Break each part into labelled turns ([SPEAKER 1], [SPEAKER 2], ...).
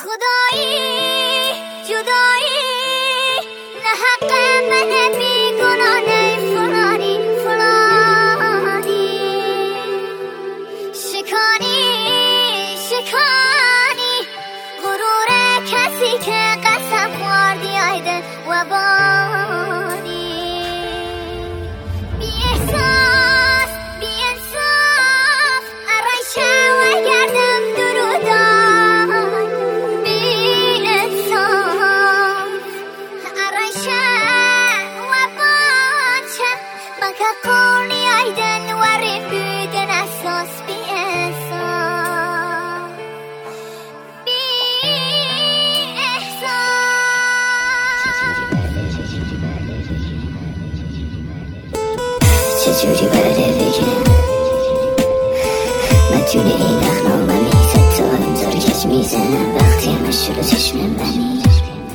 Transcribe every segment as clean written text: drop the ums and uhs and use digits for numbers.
[SPEAKER 1] خدایی جدایی نه حق من بیگناه فلانی فلانی شکانی غرور کسی که قسم خوردی ایده و بانی بی احساس بی انصاف ارایشه و گردم درودان بی انصاف ارایشه و بانچه من که قرنی ایدن و ریم بودن احساس بی انصاف بی احساس چجوری بله بگم مدیون این اخنامه میزد تا امزار کج میزنم وقتی همش شروع چشم منی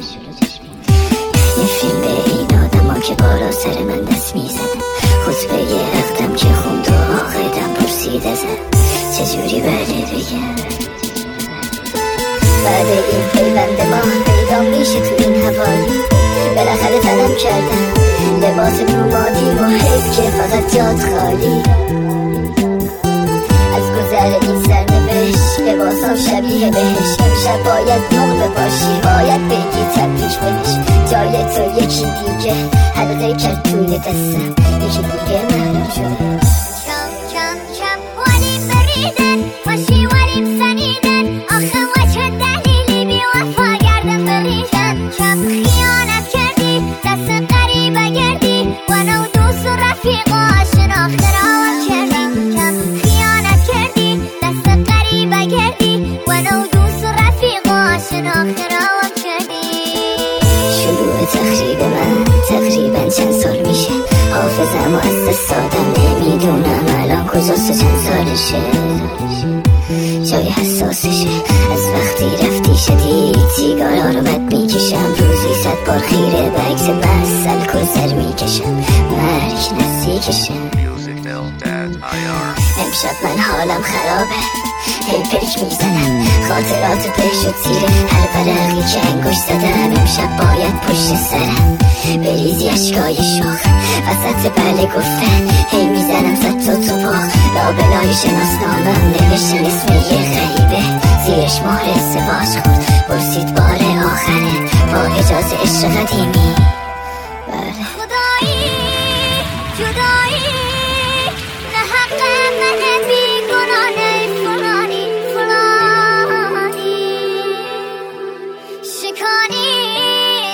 [SPEAKER 1] یه فیلم به این آدم ها که بالا سر من دست میزن خطبه یه رقدم که خوند و آقایدم پرسید ازم چجوری بله بگم بعد این پیوند ما پیدا میشه تو این حوالی بالاخره تنم کردم لباس رومادی و حیف که فقط جاد خالی از گذر این سرنوشت لباسم شبیه بهش امشب باید نقبه باشی باید بگی تبریک بهش جای تو یکی دیگه حلقه کرد توی دستم یکی دیگه معلوم شده کم ولی بریدن باشی ولی سنیدن آخه و چه دلیلی بی وفا گردم بریدن کم خیانت کردی دست قریبه گردی و نو دوست و رفیق و آشنا خراب کردی کم خیانت کردی دست قریبه گردی و نو دوست و رفیق و آشنا خراب کردی شروع تخریب من تقریبا چند سال میشه حافظم و از دست دادم نمیدونم الان کجاست و چند سالشه جای حساسشه از وقتی رفتی شدید سیگارا رو بد میکشم روزی 100 بار خیره به عکس بس الکل سر میکشم مرگ نزدیکشه امشب من حالم خرابه هی پلک میزنم خاطرات ته شد زیر هر ورقی که انگشت زدم امشب باید پشت سرم بریزی اشکای شوخ وسط بله گفتن هی میزنم صد تا توپاق لابلای شناسنامم نوشتن اسم یه غریبه زیرش مهر ازدواج خورد پرسید بار آخره با اجازه عشق قدیمی بله خدایی جدایی نه حق من بیگناه فلانی فلانی